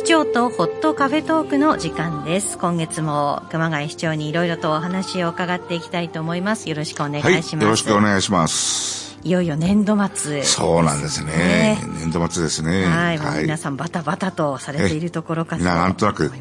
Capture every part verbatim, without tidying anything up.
長とホットカフェトークの時間です。今月も熊谷市長にいろいろとお話を伺っていきたいと思います。よろしくお願いします。 はい、よろしくお願いします。 いよいよ年度末、ね、 そうなんですね。年度末ですね。 はい、はい、皆さんバタバタとされているところかと思います。 なんとなく、はい、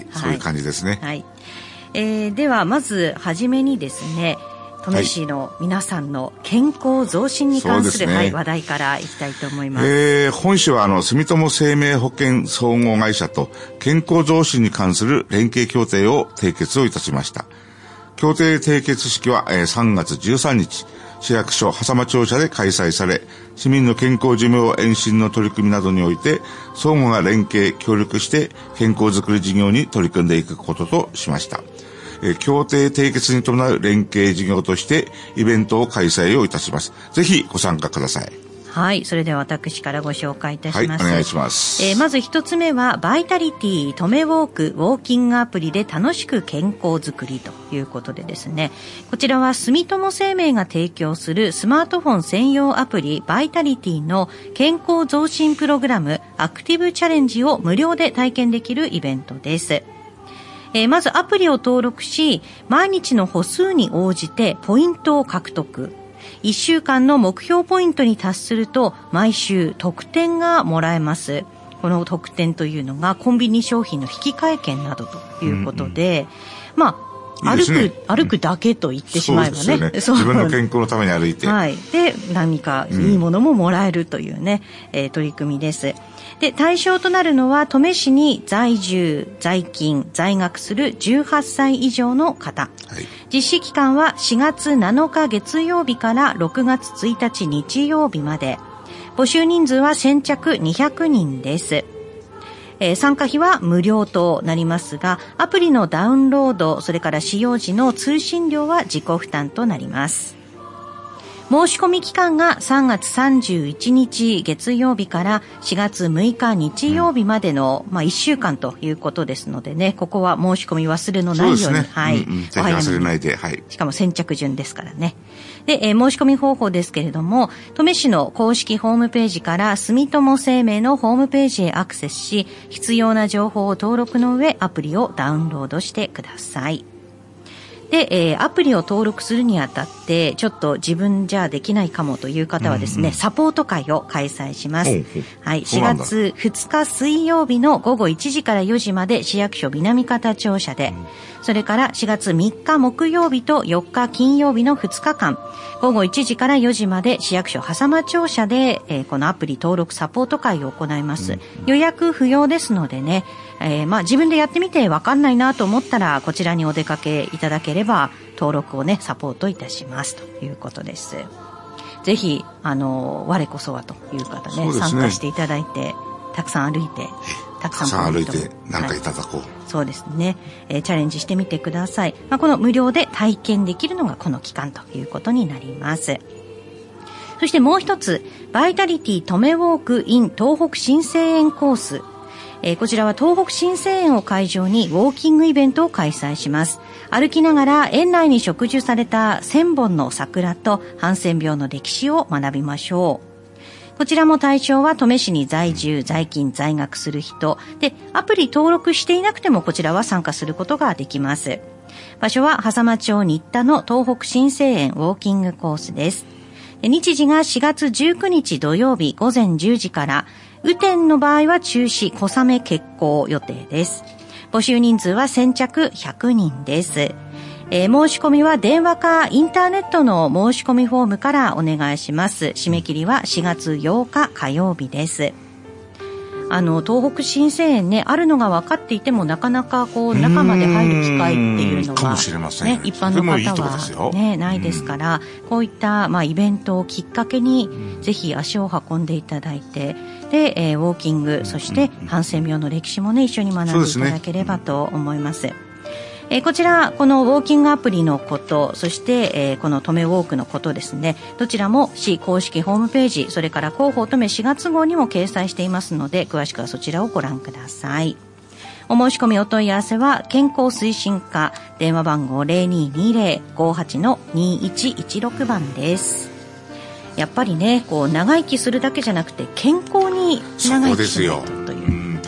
そういう感じですね。 はい、えー、ではまずはじめにですね、登米市の皆さんの健康増進に関する、はい、話題からいきたいと思います。 えー、本市はあの住友生命保険総合会社と健康増進に関する連携協定を締結をいたしました。協定締結式は、えー、さんがつじゅうさんにち市役所狭間庁舎で開催され、市民の健康寿命延伸の取り組みなどにおいて相互が連携協力して健康づくり事業に取り組んでいくこととしました。協定締結に伴う連携事業としてイベントを開催をいたします。ぜひご参加ください。 はい、それでは私からご紹介いたします。 はい、お願いします。 えー、まず一つ目はバイタリティトメウォークウォーキングアプリで楽しく健康づくりということでですね、こちらは住友生命が提供するスマートフォン専用アプリバイタリティの健康増進プログラムアクティブチャレンジを無料で体験できるイベントです。えー、まずアプリを登録し、毎日の歩数に応じてポイントを獲得。いっしゅうかんの目標ポイントに達すると毎週特典がもらえます。この特典というのがコンビニ商品の引換券などということで、うんうん、まあいいですね、歩く、歩くだけと言ってしまえばね。 そうですよね。自分の健康のために歩いて。 はい。で、何かいいものももらえるというね、うん、えー、取り組みです。で、対象となるのは登米市に在住、在勤、在学するじゅうはっさい以上の方。はい、実施期間はしがつなのか月曜日からろくがつついたち日曜日まで。募集人数は先着にひゃくにんです。えー、参加費は無料となりますが、アプリのダウンロード、それから使用時の通信料は自己負担となります。申し込み期間がさんがつさんじゅういちにち月曜日からしがつむいか日曜日までの、うん、まあいっしゅうかんということですのでね、ここは申し込み忘れのないように、 そうですね、 はい、 うんうん、ぜひ忘れないで、はい。 しかも先着順ですからね。で、えー、申し込み方法ですけれども、登米市の公式ホームページから住友生命のホームページへアクセスし、必要な情報を登録の上、アプリをダウンロードしてください。で、えー、アプリを登録するにあたってちょっと自分じゃできないかもという方はですね、うんうん、サポート会を開催します。はい、しがつふつか水曜日のごごいちじからよじまで市役所南方庁舎で、うん、それからしがつみっか木曜日とよっか金曜日のふつかかんごごいちじからよじまで市役所狭間庁舎で、えー、このアプリ登録サポート会を行います。うんうん、予約不要ですのでね、えー、まあ自分でやってみて分かんないなと思ったらこちらにお出かけいただければ登録をねサポートいたしますということです。ぜひあの我こそはという方 ね, ね参加していただいてたくさん歩いてたくさん歩いて何かいただこう、はい、 そうですね、えー、チャレンジしてみてください。まあ、この無料で体験できるのがこの期間ということになります。そしてもう一つバイタリティトメウォーク in 東北新生園コース、えー、こちらは東北新生園を会場にウォーキングイベントを開催します。歩きながら園内に植樹されたせんぼんの桜とハンセン病の歴史を学びましょう。こちらも対象は登米市に在住、在勤、在学する人で、アプリ登録していなくてもこちらは参加することができます。場所は狭間町新田の東北新生園ウォーキングコースです。日時がしがつじゅうくにち土曜日ごぜんじゅうじから、雨天の場合は中止、小雨決行予定です。募集人数は先着ひゃくにんです。えー、申し込みは電話かインターネットの申し込みフォームからお願いします。締め切りはしがつようか火曜日です。あの東北新生園ねあるのが分かっていてもなかなかこう中まで入る機会っていうのは、 かもしれませんね、 一般の方はねないですから、こういったまあイベントをきっかけにぜひ足を運んでいただいて、で、えー、ウォーキング、そしてハンセン病の歴史もね一緒に学んでいただければと思います。えー、こちらこのウォーキングアプリのこと、そして、えー、この登米ウォークのことですね、どちらも市公式ホームページ、それから広報登米しがつ号にも掲載していますので、詳しくはそちらをご覧ください。お申し込みお問い合わせは健康推進課、電話番号 ゼロにーにーゼロ ごーはち にーいちいちろく 番です。やっぱりねこう長生きするだけじゃなくて健康に長生きするという、 うん、確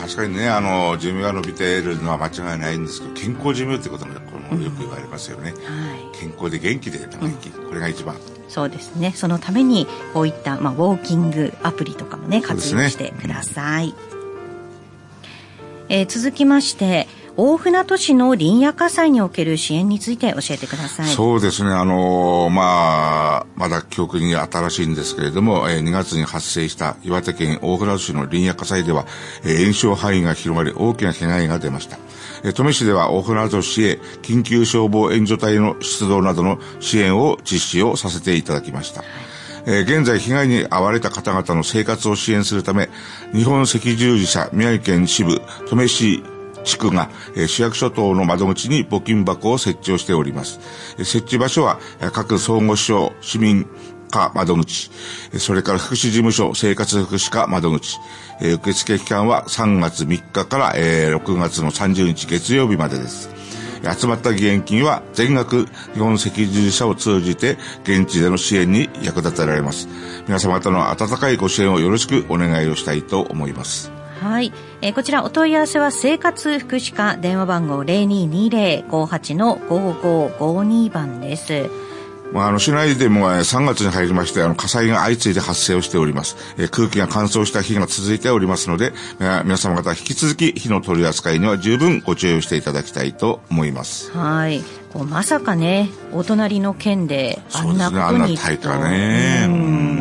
確かにね、あの、寿命が伸びているのは間違いないんですけど、健康寿命ってことがこのよく言われますよね。うん、はい、健康で元気で長生き、うん、これが一番。 そうですね。そのために、こういった、まあ、ウォーキングアプリとかもね、活用してください。ね、うん、えー、続きまして、大船渡市の林野火災における支援について教えてください。 そうですね。あのー、まあ、まだ記憶に新しいんですけれども、えー、にがつに発生した岩手県大船渡市の林野火災では、えー、延焼範囲が広がり大きな被害が出ました。えー、登米市では大船渡市へ緊急消防援助隊の出動などの支援を実施をさせていただきました。はい、えー、現在被害に遭われた方々の生活を支援するため、日本赤十字社宮城県支部登米市地区が、えー、市役所等の窓口に募金箱を設置をしております。えー、設置場所は、えー、各総合市町市民課窓口、えー、それから福祉事務所生活福祉課窓口、えー、受付期間はさんがつみっかから、えー、ろくがつのさんじゅうにち月曜日までです。集まった義援金は全額日本赤十字社を通じて現地での支援に役立てられます。皆様方の温かいご支援をよろしくお願いをしたいと思います。 はい、えー、こちらお問い合わせは生活福祉課電話番号 ゼロにーにーゼロ ごはち のごーごーごーに 番です。 まあ、あの市内でもさんがつに入りましてあの火災が相次いで発生をしております、えー、空気が乾燥した日が続いておりますので、えー、皆様方引き続き火の取り扱いには十分ご注意をしていただきたいと思います。 はい、こうまさかねお隣の県であんなことにそうですね、あんな大火ね、 うん、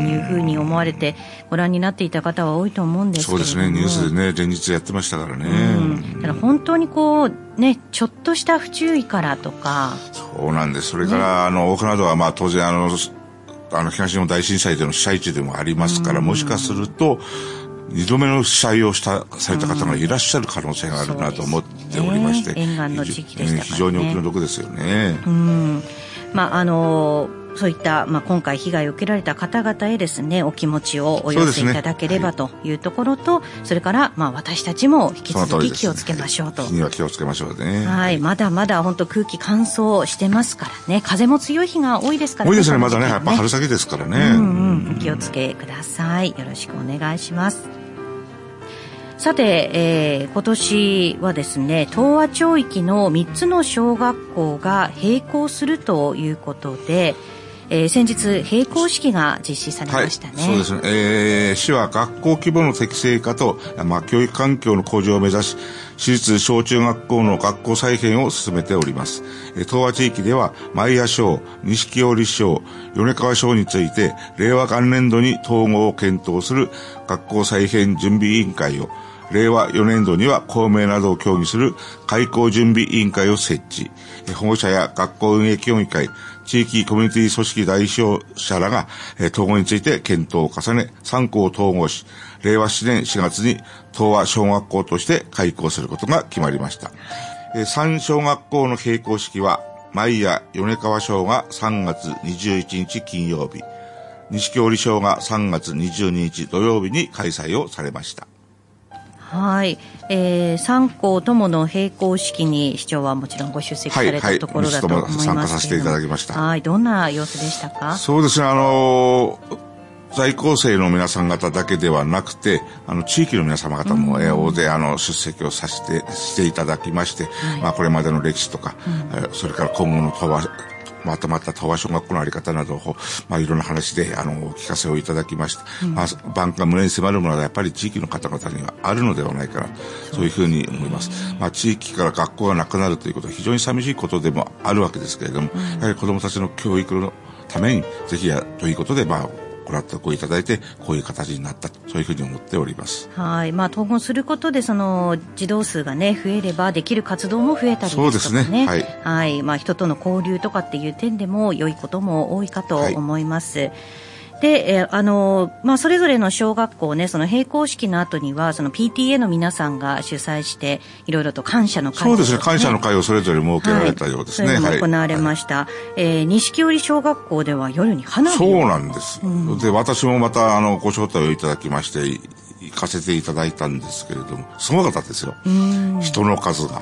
いうふうに思われてご覧になっていた方は多いと思うんですけれども、 そうですね、ニュースでね連日やってましたからね、うん、 だから本当にこうねちょっとした不注意からとか、 そうなんです。それから、ね、あの大船渡はまあ当然あのあの東日本大震災での被災地でもありますから、もしかすると二度目の被災をしたされた方がいらっしゃる可能性があるなと思っておりまして、 ね、沿岸の地域でしたからね、 非常にお気の毒ですよね。 うん、まああのそういった、まあ、今回被害を受けられた方々へですねお気持ちをお寄せいただければというところと、 そ,、ねはい、それから、まあ、私たちも引き続き気をつけましょうと。 火には気をつけましょうね。 はい、まだまだ本当空気乾燥してますからね、風も強い日が多いですからね。 多いですね、まだね、やっぱ春先ですからね、 うんうん、お気をつけください。よろしくお願いします。さて、えー、今年はですね東和町域のみっつの小学校が閉校するということで、えー、先日閉校式が実施されましたね。 はい、そうですね、えー、市は学校規模の適正化と、まあ、教育環境の向上を目指し市立小中学校の学校再編を進めております。えー、東和地域では前谷小、錦織小、米川小について令和元年度に統合を検討する学校再編準備委員会を、令和よねん度には校名などを協議する開校準備委員会を設置。保護者や学校運営協議会、地域コミュニティ組織代表者らが統合について検討を重ね、さん校を統合し、令和ななねんしがつに東和小学校として開校することが決まりました。さん小学校の閉校式は、前谷米川小がさんがつにじゅういちにち金曜日、錦織小がさんがつにじゅうににち土曜日に開催をされました。 はい、えー、さん校ともの閉校式に市長はもちろんご出席されたところだと思いますけれども、はいはい、参加させていただきました。はい、どんな様子でしたか？ そうですね、あのー、在校生の皆さん方だけではなくて、あの地域の皆様方も、うん、えー、大勢あの出席をさせてしていただきまして、はい、まあこれまでの歴史とか、うん、えー、それから今後の東和まとまった東和小学校のあり方などを、まあ、いろんな話であのお聞かせをいただきました。うん、まあ、万が胸に迫るものはやっぱり地域の方々にはあるのではないかな、そういうふうに思います。まあ、地域から学校がなくなるということは非常に寂しいことでもあるわけですけれども、うん、やはり子どもたちの教育のためにぜひやということで、まあご納得をいただいてこういう形になったと、そういうふうに思っております。 はい、まあ、統合することでその児童数がね増えればできる活動も増えたりですとかね、そうですね、はい、はい、まあ、人との交流とかっていう点でも良いことも多いかと思います。はい、で、えー、あのまあ、それぞれの小学校ね、その閉校式の後にはその ピーティーエー の皆さんが主催していろいろと感謝の会を、ね、 そうですね、感謝の会をそれぞれ設けられたようですね。はい、 それも行われました。はい、えー、錦織小学校では夜に花火を。 そうなんです。うん、で、私もまたあのご招待をいただきまして行かせていただいたんですけれども、すごかったですよ。人の数が。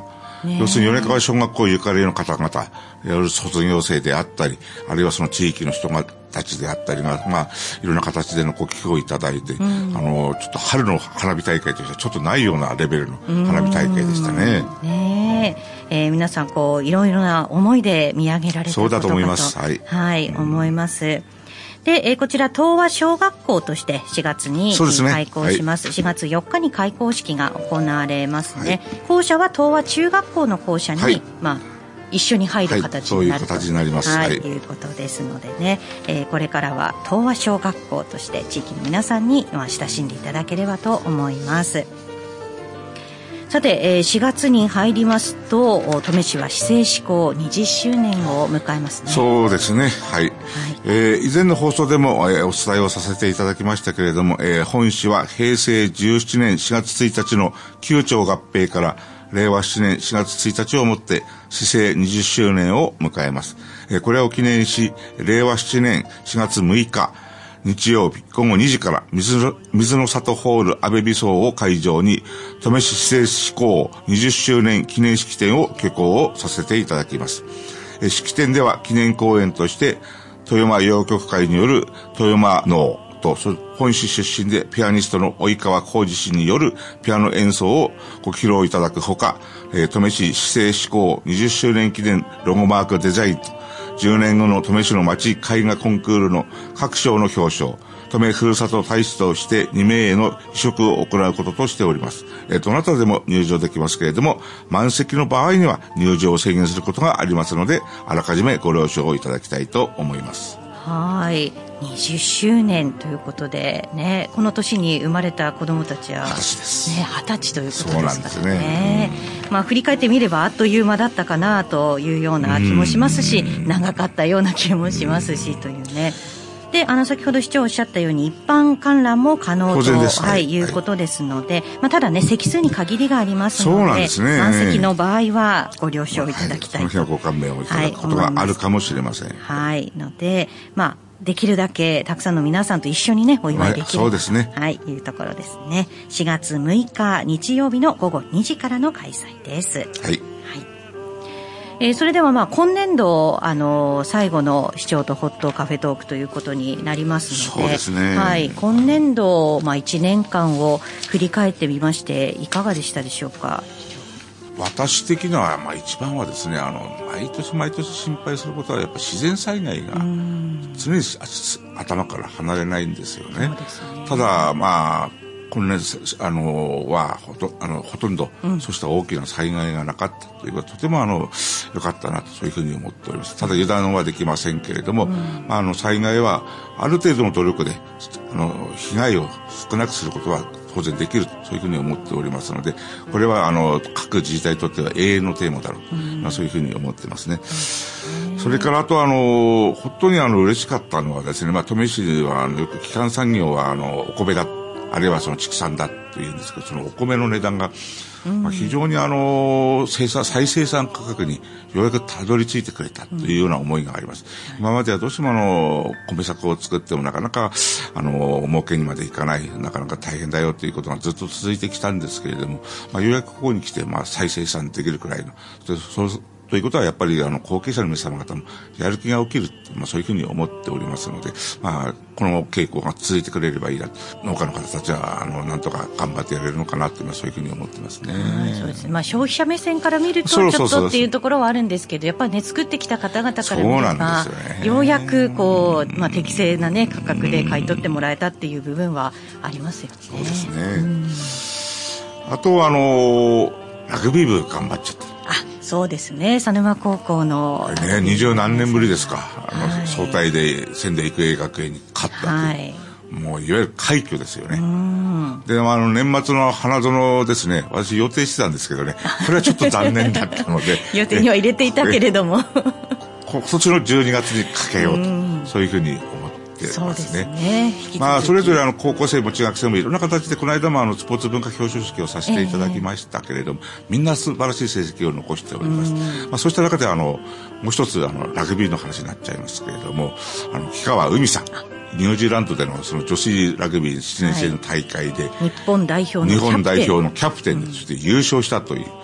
ね、要するに米川小学校ゆかりの方々、いわゆる卒業生であったり、あるいはその地域の人がたちであったりが、まあ、いろんな形でのご寄付をいただいて、うん、あの、ちょっと春の花火大会としてはちょっとないようなレベルの花火大会でしたね。 ねえ、えー、皆さんこう、いろいろな思いで見上げられたことかと。 そうだと思います。はい。 はい、思います。で、えー、こちら東和小学校としてしがつに、ね、開校します、はい、しがつよっかに開校式が行われますね、はい、校舎は東和中学校の校舎に、はい、まあ一緒に入る形になる、はい、 そういう形になります、 はい、はい、いうことですのでね、えー、これからは東和小学校として地域の皆さんに、まあ、親しんでいただければと思います。さて、えー、しがつに入りますと登米市は市制施行にじゅっしゅうねんを迎えますね。 そうですね、はい、はい、えー、以前の放送でも、えー、お伝えをさせていただきましたけれども、えー、本市はへいせいじゅうななねんしがつついたちのきゅうちょう合併かられいわしちねんしがつついたちをもって市制にじゅっしゅうねんを迎えます。えー、これを記念しれいわしちねんしがつむいか日曜日ごごにじから水の、水の里ホール安倍美荘を会場に登米市市制施行にじゅっしゅうねん記念式典を挙行をさせていただきます。え式典では記念公演として豊間洋曲会による豊間能と本市出身でピアニストの及川浩二氏によるピアノ演奏をご披露いただくほか、え登米市市制施行にじゅっしゅうねん記念ロゴマークデザインとじゅうねんごの登米市の町絵画コンクールの各賞の表彰、登米ふるさと大使としてにめいへの委嘱を行うこととしております。えー、どなたでも入場できますけれども、満席の場合には入場を制限することがありますので、あらかじめご了承をいただきたいと思います。 はい、にじゅっしゅうねんということでね、この年に生まれた子どもたちははたちです、 ね、はたちということですからね。 そうなんですね、 うん、まあ、振り返ってみればあっという間だったかなというような気もしますし、長かったような気もしますしというね。で、あの先ほど市長おっしゃったように一般観覧も可能と、はいはい、いうことですので、まあ、ただね席数に限りがありますので、 そうなんですね、 満席の場合はご了承いただきたいと、 はい、この日はご勘弁をいただくことがあるかもしれません。はい、 はい、のでまあできるだけたくさんの皆さんと一緒にねお祝いできる、はい、 そうですね、 はい、いうところですね。しがつむいか日曜日のごごにじからの開催です。はい、はい、えー、それではまあ今年度あの最後の市長とホットカフェトークということになりますので、 そうですね、 はい、今年度、まあ、いちねんかんを振り返ってみましていかがでしたでしょうか。 私的には、まあ、一番はですね、あの毎年毎年心配することはやっぱ自然災害が常に頭から離れないんですよね。そうですね。ただまあ今年あのはほとあのほとんど、うん、そうした大きな災害がなかったということはとてもあの良かったなとそういうふうに思っております。ただ油断はできませんけれども、うん、あの災害はある程度の努力であの被害を少なくすることは当然できるとそういうふうに思っておりますので、これはあの各自治体にとっては永遠のテーマだろうと、うんまあ、そういうふうに思ってますね。うん、それからあとあの本当にあの嬉しかったのはですね、まあ、登米市はあのよく基幹産業はあのお米だあるいはその畜産だというんですけど、そのお米の値段が、うんまあ、非常にあの生産再生産価格にようやくたどり着いてくれたというような思いがあります。うん、今まではどうしてもあの米作を作ってもなかなかあの儲けにまでいかない、なかなか大変だよということがずっと続いてきたんですけれども、まあ、ようやくここに来てまあ再生産できるくらいのそうということはやっぱりあの後継者の皆様方もやる気が起きる、まあ、そういうふうに思っておりますので、まあ、この傾向が続いてくれればいいな、農家の方たちはあのなんとか頑張ってやれるのかなというのはそういうふうに思ってますね。 そうですね、まあ、消費者目線から見るとちょっとっていうところはあるんですけど、やっぱりね作ってきた方々から見れば、ね、ようやくこう、まあ、適正な、ね、価格で買い取ってもらえたっていう部分はありますよね。 そうですね。あとはあのラグビー部頑張っちゃった。 あ、そうですね、佐沼高校のね、二十何年ぶりですか、あの、はい、総体で仙台育英学園に勝ったという、はい、もういわゆる快挙ですよね。うんで、あの年末の花園ですね、私予定してたんですけどね、これはちょっと残念だったので予定には入れていたけれども今年のじゅうにがつにかけようと、うそういうふうに思ってますね。そうですね。まあ、それぞれあの高校生も中学生もいろんな形でこの間もあのスポーツ文化表彰式をさせていただきましたけれども、えー、みんな素晴らしい成績を残しております。まあ、そうした中であのもう一つあのラグビーの話になっちゃいますけれども、あの木川海さん、ニュージーランドでのその女子ラグビーななねん生の大会で、はい、 日本代表のキャプテン日本代表のキャプテンで、そして優勝したという、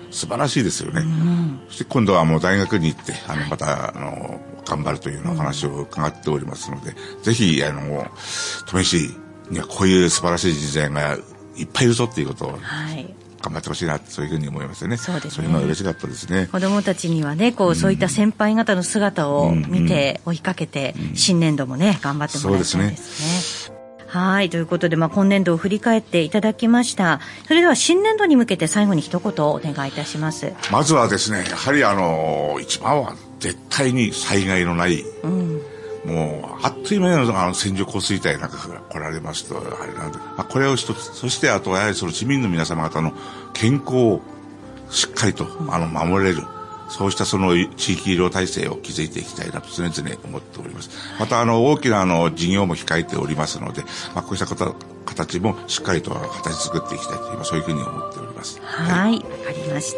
素晴らしいですよね。 うん、 そして今度はもう大学に行って、あの、また、あの、頑張るというようなお話を伺っておりますので、うん、ぜひ、あの、登米市にはこういう素晴らしい人材がいっぱいいるぞっていうことを、はい、頑張ってほしいな、そういうふうに思いますよね。 そうですね。 そういうのは嬉しかったですね。 子どもたちにはね、こう、うん、そういった先輩方の姿を見て、追いかけて、うん、新年度もね、頑張ってもらいたいですね。そうですね。はい。ということで、まあ、今年度を振り返っていただきました。それでは新年度に向けて最後に一言お願いいたします。 まずはですね、やはりあの、一番は絶対に災害のない、うん、もう、あっという間にあの線状降水帯なんかが来られますと、あれなんで、まあ、これを一つ、そしてあとはやはりその市民の皆様方の健康をしっかりと、あの、守れる。そうしたその地域医療体制を築いていきたいなと常々思っております。またあの大きなあの事業も控えておりますので、まあ、こうしたこと形もしっかりと形作っていきたいという、そういうふうに思っております。 はい、わ、はい、かりました。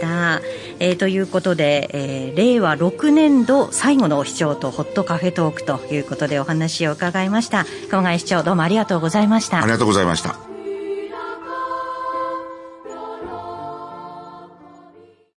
えー、ということで、えー、れいわろくねんど最後の市長とホットカフェトークということでお話を伺いました。熊谷市長、どうもありがとうございました。 ありがとうございました。